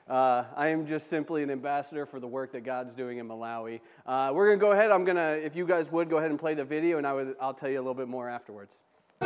I am just simply an ambassador for the work that God's doing in Malawi. We're going to go ahead. If you guys would, go ahead and play the video, and I'll tell you a little bit more afterwards.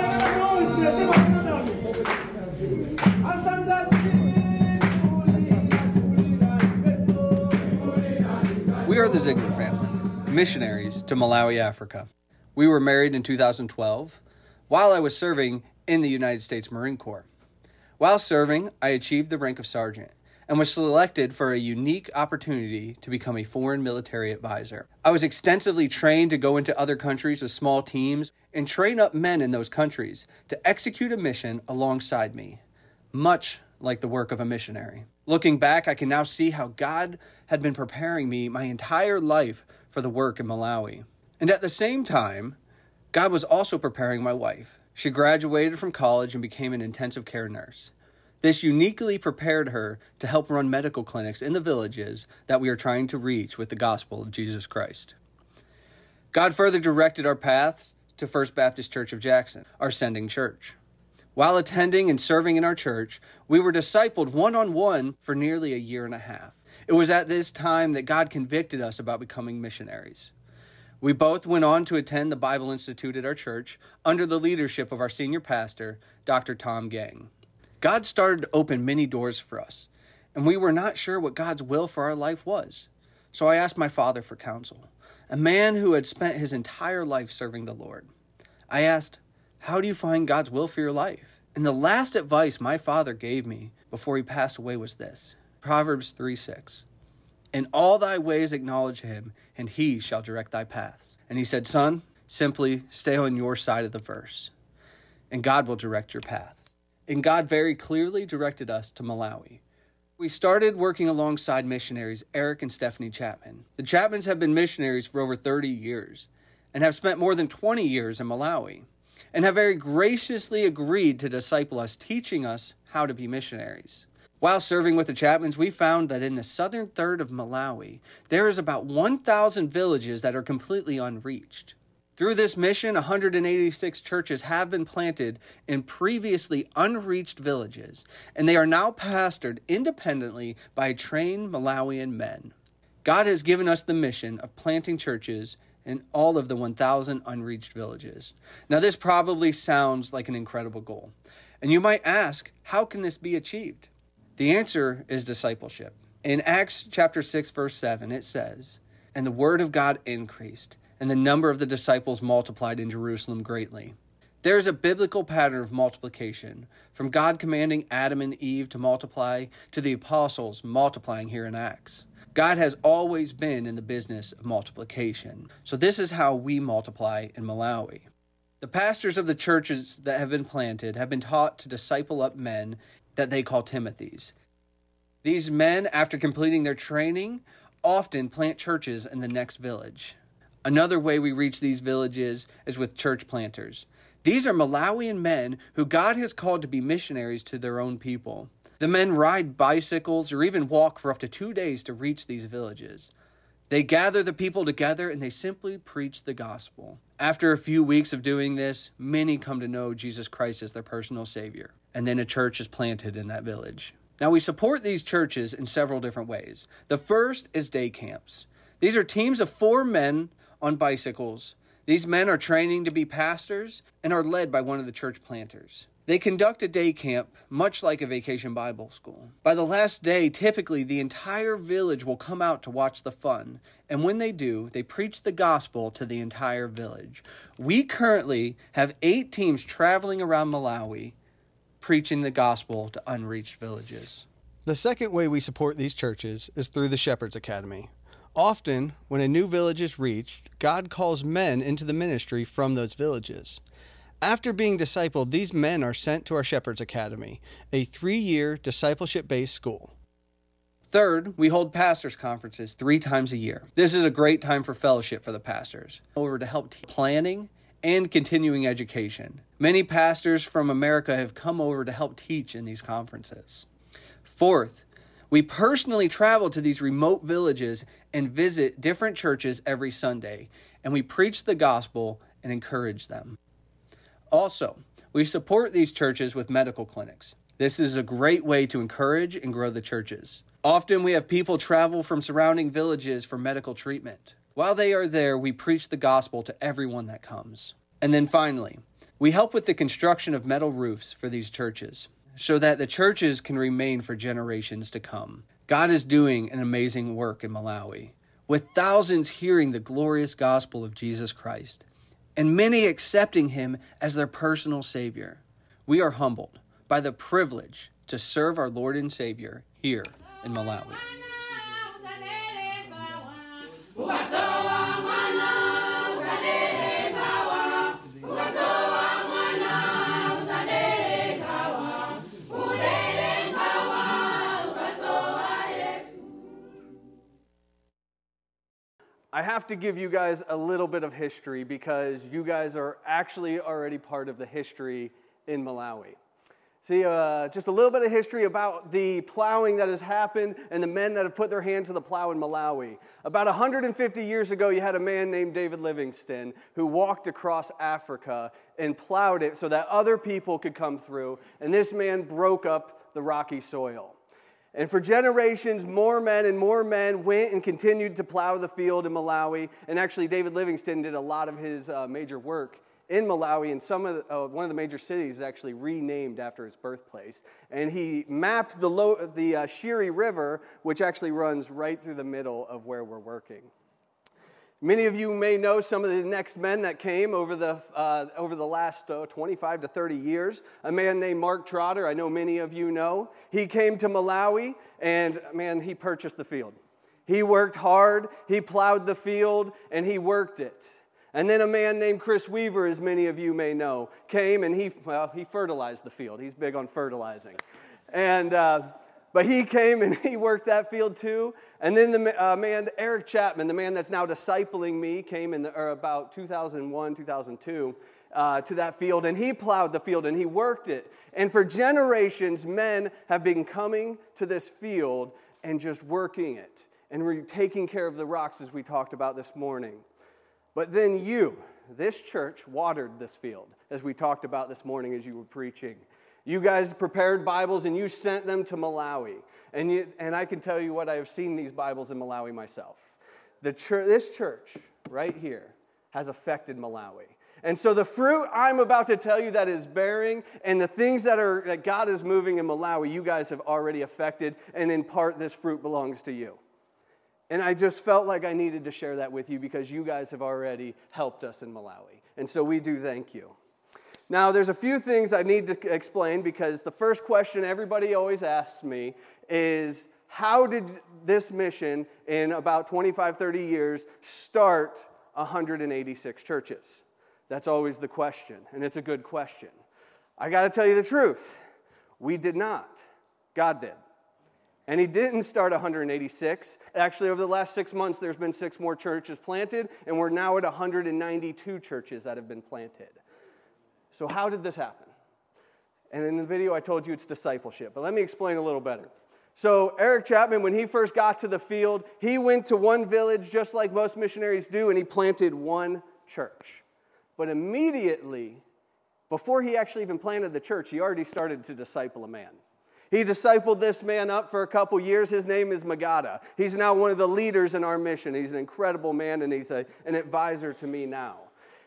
We are the Ziegler family, missionaries to Malawi, Africa. We were married in 2012 while I was serving in the United States Marine Corps. While serving, I achieved the rank of sergeant and was selected for a unique opportunity to become a foreign military advisor. I was extensively trained to go into other countries with small teams and train up men in those countries to execute a mission alongside me, much like the work of a missionary. Looking back, I can now see how God had been preparing me my entire life for the work in Malawi. And at the same time, God was also preparing my wife. She graduated from college and became an intensive care nurse. This uniquely prepared her to help run medical clinics in the villages that we are trying to reach with the gospel of Jesus Christ. God further directed our paths to First Baptist Church of Jackson, our sending church. While attending and serving in our church, we were discipled one-on-one for nearly a year and a half. It was at this time that God convicted us about becoming missionaries. We both went on to attend the Bible Institute at our church under the leadership of our senior pastor, Dr. Tom Gang. God started to open many doors for us, and we were not sure what God's will for our life was. So I asked my father for counsel, a man who had spent his entire life serving the Lord. I asked, how do you find God's will for your life? And the last advice my father gave me before he passed away was this, Proverbs 3:6. In all thy ways acknowledge him, and he shall direct thy paths. And he said, son, simply stay on your side of the verse, and God will direct your paths. And God very clearly directed us to Malawi. We started working alongside missionaries Eric and Stephanie Chapman. The Chapmans have been missionaries for over 30 years and have spent more than 20 years in Malawi and have very graciously agreed to disciple us, teaching us how to be missionaries. While serving with the Chapmans, we found that in the southern third of Malawi, there is about 1,000 villages that are completely unreached. Through this mission, 186 churches have been planted in previously unreached villages, and they are now pastored independently by trained Malawian men. God has given us the mission of planting churches in all of the 1,000 unreached villages. Now, this probably sounds like an incredible goal, and you might ask, how can this be achieved? The answer is discipleship. In Acts chapter 6, verse 7, it says, and the word of God increased, and the number of the disciples multiplied in Jerusalem greatly. There is a biblical pattern of multiplication, from God commanding Adam and Eve to multiply to the apostles multiplying here in Acts. God has always been in the business of multiplication. So this is how we multiply in Malawi. The pastors of the churches that have been planted have been taught to disciple up men that they call Timothys. These men, after completing their training, often plant churches in the next village. Another way we reach these villages is with church planters. These are Malawian men who God has called to be missionaries to their own people. The men ride bicycles or even walk for up to 2 days to reach these villages. They gather the people together and they simply preach the gospel. After a few weeks of doing this, many come to know Jesus Christ as their personal Savior. And then a church is planted in that village. Now, we support these churches in several different ways. The first is day camps. These are teams of 4 men on bicycles. These men are training to be pastors and are led by one of the church planters. They conduct a day camp, much like a vacation Bible school. By the last day, typically the entire village will come out to watch the fun. And when they do, they preach the gospel to the entire village. We currently have 8 teams traveling around Malawi, preaching the gospel to unreached villages. The second way we support these churches is through the Shepherd's Academy. Often, when a new village is reached, God calls men into the ministry from those villages. After being discipled, these men are sent to our Shepherd's Academy, a 3-year discipleship-based school. Third, we hold pastors' conferences 3 times a year. This is a great time for fellowship for the pastors, over to help planning and continuing education. Many pastors from America have come over to help teach in these conferences. Fourth, we personally travel to these remote villages and visit different churches every Sunday, and we preach the gospel and encourage them. Also, we support these churches with medical clinics. This is a great way to encourage and grow the churches. Often we have people travel from surrounding villages for medical treatment. While they are there, we preach the gospel to everyone that comes. And then finally, we help with the construction of metal roofs for these churches so that the churches can remain for generations to come. God is doing an amazing work in Malawi, with thousands hearing the glorious gospel of Jesus Christ, and many accepting him as their personal Savior. We are humbled by the privilege to serve our Lord and Savior here in Malawi. I have to give you guys a little bit of history because you guys are actually already part of the history in Malawi. See, just a little bit of history about the plowing that has happened and the men that have put their hand to the plow in Malawi. About 150 years ago, you had a man named David Livingstone who walked across Africa and plowed it so that other people could come through, and this man broke up the rocky soil. And for generations, more men went and continued to plow the field in Malawi, and actually David Livingstone did a lot of his major work in Malawi, and one of the major cities is actually renamed after his birthplace. And he mapped the Shiri River, which actually runs right through the middle of where we're working. Many of you may know some of the next men that came over the last 25 to 30 years. A man named Mark Trotter, I know many of you know. He came to Malawi, and man, he purchased the field. He worked hard, he plowed the field, and he worked it. And then a man named Chris Weaver, as many of you may know, came and he fertilized the field. He's big on fertilizing. But he came and he worked that field too. And then the man, Eric Chapman, the man that's now discipling me, came in about 2001, 2002 to that field. And he plowed the field and he worked it. And for generations, men have been coming to this field and just working it. And we're taking care of the rocks as we talked about this morning. But then this church, watered this field, as we talked about this morning as you were preaching. You guys prepared Bibles and you sent them to Malawi. And I can tell you what, I have seen these Bibles in Malawi myself. This church right here has affected Malawi. And so the fruit I'm about to tell you that is bearing and the things that God is moving in Malawi, you guys have already affected, and in part this fruit belongs to you. And I just felt like I needed to share that with you because you guys have already helped us in Malawi. And so we do thank you. Now, there's a few things I need to explain because the first question everybody always asks me is, how did this mission in about 25, 30 years start 186 churches? That's always the question, and it's a good question. I got to tell you the truth. We did not. God did. And he didn't start 186. Actually, over the last 6 months, there's been 6 more churches planted, and we're now at 192 churches that have been planted. So how did this happen? And in the video, I told you it's discipleship, but let me explain a little better. So Eric Chapman, when he first got to the field, he went to one village, just like most missionaries do, and he planted one church. But immediately, before he actually even planted the church, he already started to disciple a man. He discipled this man up for a couple years. His name is Magada. He's now one of the leaders in our mission. He's an incredible man, and he's an advisor to me now.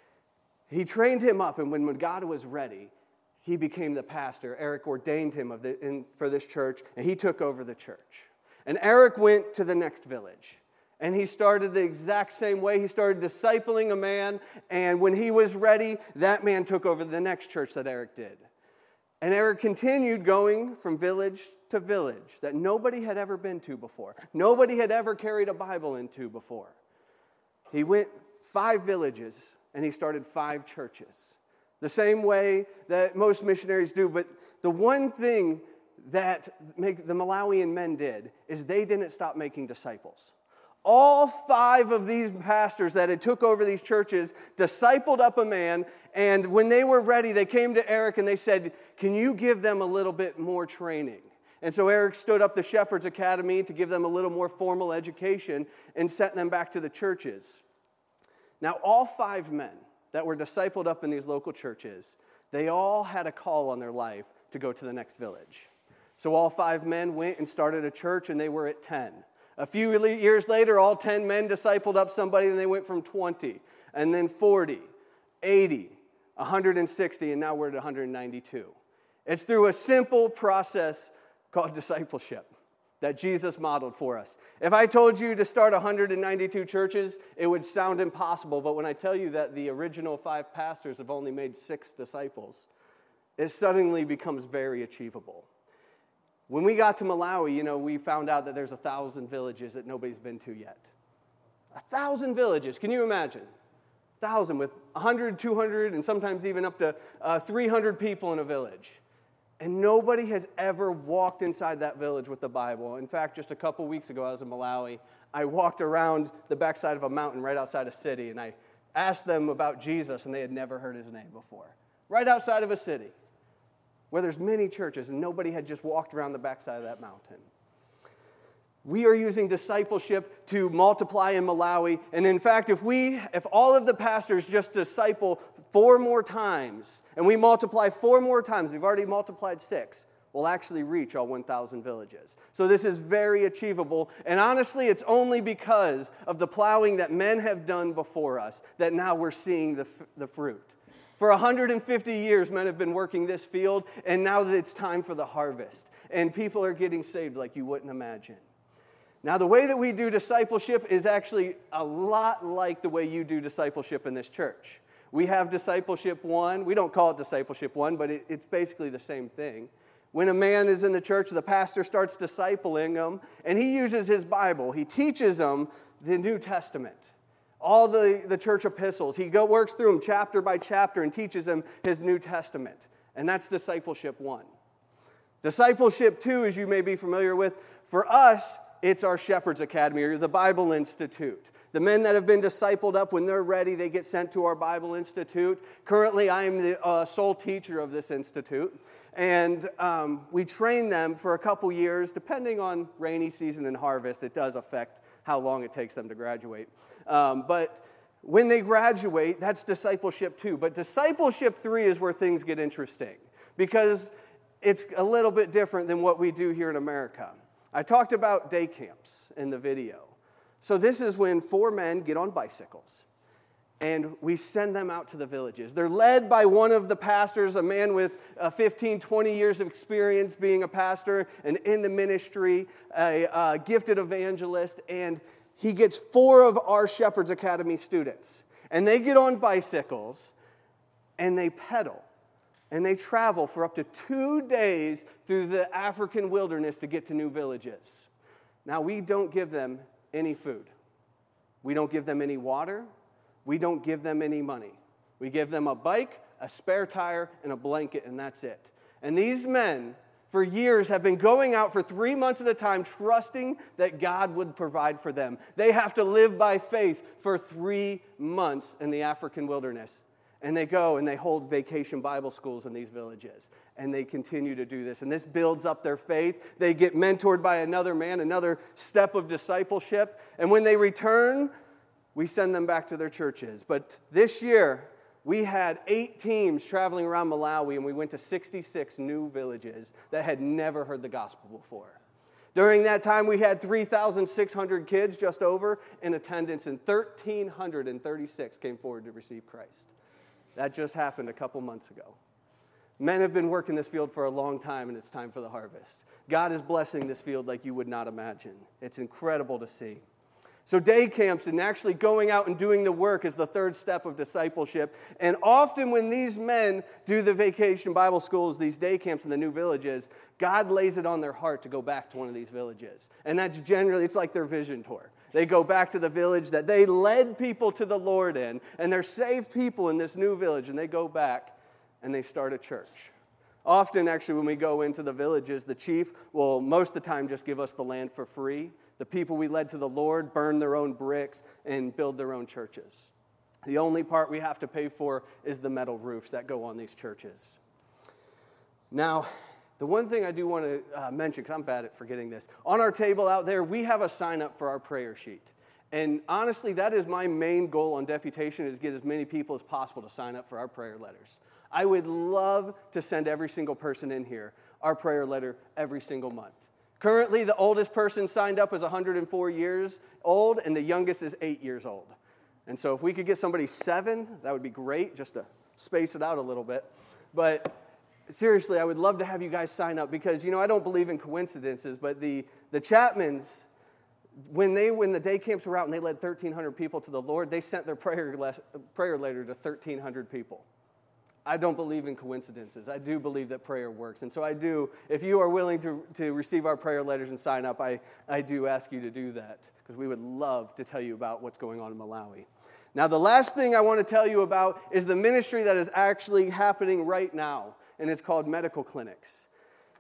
He trained him up, and when Magada was ready, he became the pastor. Eric ordained him for this church, and he took over the church. And Eric went to the next village, and he started the exact same way. He started discipling a man, and when he was ready, that man took over the next church that Eric did. And Eric continued going from village to village that nobody had ever been to before. Nobody had ever carried a Bible into before. He went 5 villages, and he started 5 churches. The same way that most missionaries do. But the one thing that the Malawian men did is they didn't stop making disciples. All 5 of these pastors that had took over these churches discipled up a man, and when they were ready, they came to Eric and they said, "Can you give them a little bit more training?" And so Eric stood up the Shepherd's Academy to give them a little more formal education and sent them back to the churches. Now, all 5 men that were discipled up in these local churches, they all had a call on their life to go to the next village. So all 5 men went and started a church, and they were at 10. A few years later, all 10 men discipled up somebody, and they went from 20, and then 40, 80, 160, and now we're at 192. It's through a simple process called discipleship that Jesus modeled for us. If I told you to start 192 churches, it would sound impossible, but when I tell you that the original 5 pastors have only made 6 disciples, it suddenly becomes very achievable. When we got to Malawi, we found out that there's 1,000 villages that nobody's been to yet. 1,000 villages, can you imagine? 1,000 with 100, 200, and sometimes even up to 300 people in a village. And nobody has ever walked inside that village with the Bible. In fact, just a couple weeks ago, I was in Malawi. I walked around the backside of a mountain right outside a city, and I asked them about Jesus, and they had never heard his name before. Right outside of a city where there's many churches, and nobody had just walked around the backside of that mountain. We are using discipleship to multiply in Malawi. And in fact, if all of the pastors just disciple 4 more times, and we multiply 4 more times, we've already multiplied 6, we'll actually reach all 1,000 villages. So this is very achievable. And honestly, it's only because of the plowing that men have done before us that now we're seeing the fruit. For 150 years, men have been working this field, and now that it's time for the harvest. And people are getting saved like you wouldn't imagine. Now, the way that we do discipleship is actually a lot like the way you do discipleship in this church. We have Discipleship 1. We don't call it Discipleship 1, but it's basically the same thing. When a man is in the church, the pastor starts discipling them, and he uses his Bible. He teaches them the New Testament, all the church epistles. He works through them chapter by chapter and teaches them his New Testament. And that's Discipleship 1. Discipleship 2, as you may be familiar with, for us, it's our Shepherd's Academy or the Bible Institute. The men that have been discipled up, when they're ready, they get sent to our Bible Institute. Currently, I am the sole teacher of this institute. And we train them for a couple years. Depending on rainy season and harvest, it does affect how long it takes them to graduate. But when they graduate, that's Discipleship 2. But Discipleship 3 is where things get interesting because it's a little bit different than what we do here in America. I talked about day camps in the video. So this is when 4 men get on bicycles, and we send them out to the villages. They're led by one of the pastors, a man with 15, 20 years of experience being a pastor and in the ministry, a gifted evangelist, and he gets 4 of our Shepherd's Academy students. And they get on bicycles, and they pedal. And they travel for up to 2 days through the African wilderness to get to new villages. Now, we don't give them any food. We don't give them any water. We don't give them any money. We give them a bike, a spare tire, and a blanket, and that's it. And these men, for years, have been going out for 3 months at a time, trusting that God would provide for them. They have to live by faith for 3 months in the African wilderness. And they go and they hold vacation Bible schools in these villages. And they continue to do this. And this builds up their faith. They get mentored by another man, another step of discipleship. And when they return, we send them back to their churches. But this year, we had 8 teams traveling around Malawi, and we went to 66 new villages that had never heard the gospel before. During that time, we had 3,600 kids just over in attendance, and 1,336 came forward to receive Christ. That just happened a couple months ago. Men have been working this field for a long time, and it's time for the harvest. God is blessing this field like you would not imagine. It's incredible to see. So day camps and actually going out and doing the work is the 3rd step of discipleship. And often when these men do the vacation Bible schools, these day camps in the new villages, God lays it on their heart to go back to one of these villages. And that's generally, it's like their vision tour. They go back to the village that they led people to the Lord in, and they're saved people in this new village, and they go back and they start a church. Often, actually, when we go into the villages, the chief will most of the time just give us the land for free. The people we led to the Lord burn their own bricks and build their own churches. The only part we have to pay for is the metal roofs that go on these churches. Now, the one thing I do want to mention, because I'm bad at forgetting this, on our table out there, we have a sign-up for our prayer sheet. And honestly, that is my main goal on deputation, is get as many people as possible to sign up for our prayer letters. I would love to send every single person in here our prayer letter every single month. Currently, the oldest person signed up is 104 years old, and the youngest is 8 years old. And so if we could get somebody 7, that would be great, just to space it out a little bit. But seriously, I would love to have you guys sign up because, I don't believe in coincidences, but the Chapmans, when the day camps were out and they led 1,300 people to the Lord, they sent their prayer letter to 1,300 people. I don't believe in coincidences. I do believe that prayer works. And so I do, if you are willing to receive our prayer letters and sign up, I do ask you to do that because we would love to tell you about what's going on in Malawi. Now, the last thing I want to tell you about is the ministry that is actually happening right now, and it's called medical clinics.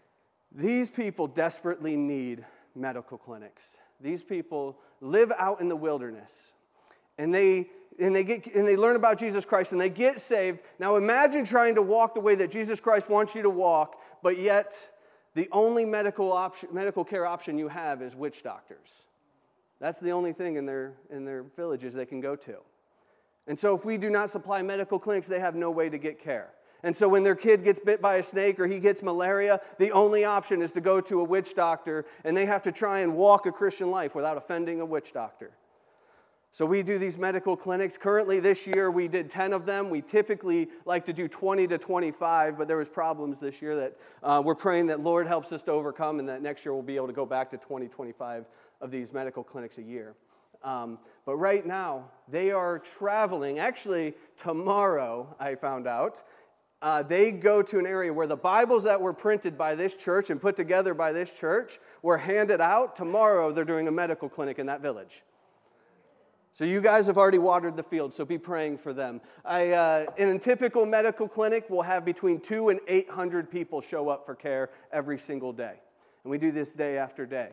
These people desperately need medical clinics. These people live out in the wilderness, and they learn about Jesus Christ, and they get saved. Now imagine trying to walk the way that Jesus Christ wants you to walk, but yet the only medical care option you have is witch doctors. That's the only thing in their villages they can go to. And so if we do not supply medical clinics, they have no way to get care. And so when their kid gets bit by a snake or he gets malaria, the only option is to go to a witch doctor, and they have to try and walk a Christian life without offending a witch doctor. So we do these medical clinics. Currently this year we did 10 of them. We typically like to do 20 to 25, but there was problems this year that we're praying that Lord helps us to overcome, and that next year we'll be able to go back to 20, 25 of these medical clinics a year. But right now, they are traveling. Actually, tomorrow, I found out, they go to an area where the Bibles that were printed by this church and put together by this church were handed out. Tomorrow, they're doing a medical clinic in that village. So you guys have already watered the field, so be praying for them. In a typical medical clinic, we'll have between 200 and 800 people show up for care every single day. And we do this day after day.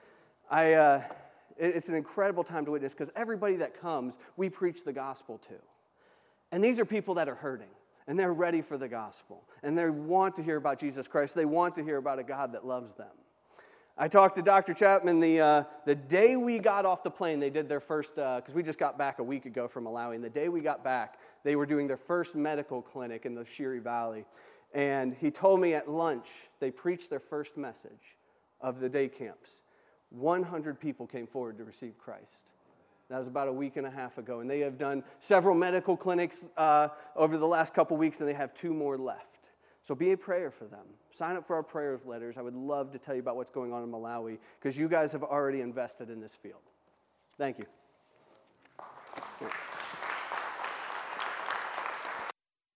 It's an incredible time to witness because everybody that comes, we preach the gospel to. And these are people that are hurting, and they're ready for the gospel. And they want to hear about Jesus Christ. They want to hear about a God that loves them. I talked to Dr. Chapman the day we got off the plane. They did their first, because we just got back a week ago from Malawi. And the day we got back, they were doing their first medical clinic in the Shiri Valley. And he told me at lunch, they preached their first message of the day camps. 100 people came forward to receive Christ. That was about a week and a half ago. And they have done several medical clinics over the last couple weeks, and they have 2 more left. So be a prayer for them. Sign up for our prayers letters. I would love to tell you about what's going on in Malawi because you guys have already invested in this field. Thank you.